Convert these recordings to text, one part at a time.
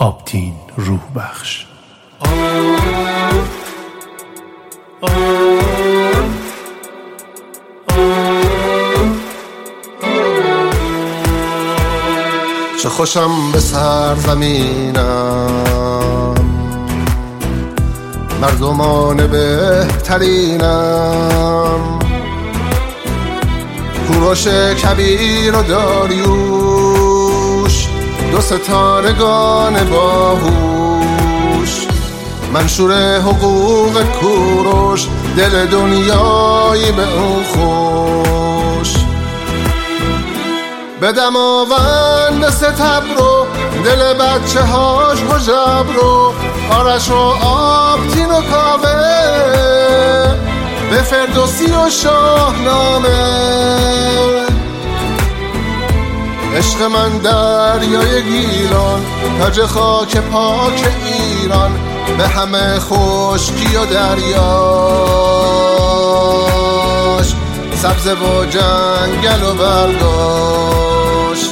آبتین روح بخش. چه خوشم به سرزمینم، مردمان بهترینم، کوروش کبیر و داریوش، دو ستارگان باهوش، منشور حقوق کوروش، دل دنیایی به اون خوش. به دماوند ستبرو، دل بچه هاش حجب رو، آرش و آبتین و کاوه، به فردوسی و شاهنامه. عشق من دریای گیلان، تاج خاک پاک ایران، به همه خشکی و دریاش، سبز و جنگل و برگاش.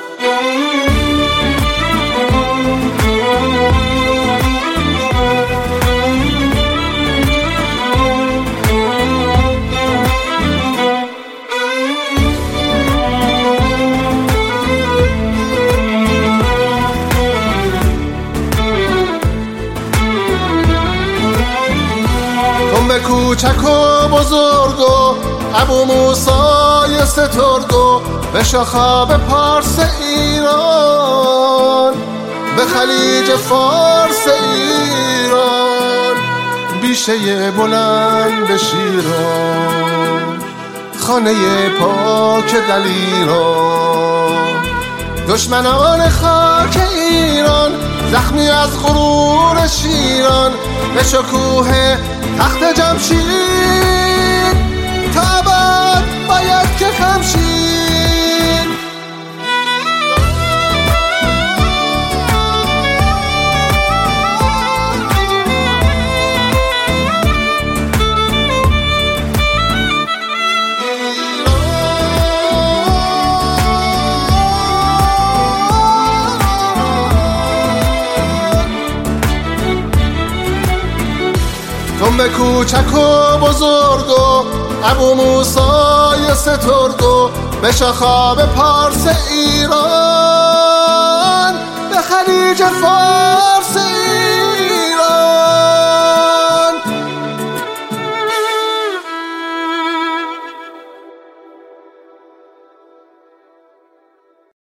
به کوچک و بزرگ و ابو موسای سترگ و به شاخاب پارس ایران، به خلیج فارس ایران، بیشه بلند شیران، خانه پاک دلیران. دشمنان خاک ایران، زخمی از غرور شیران، به شکوه تخت جمشید، تا ابد باید که خمشید. به کوچک و بزرگ و ابو موسای سترگ و به شاخاب پارس ایران، به خلیج فارس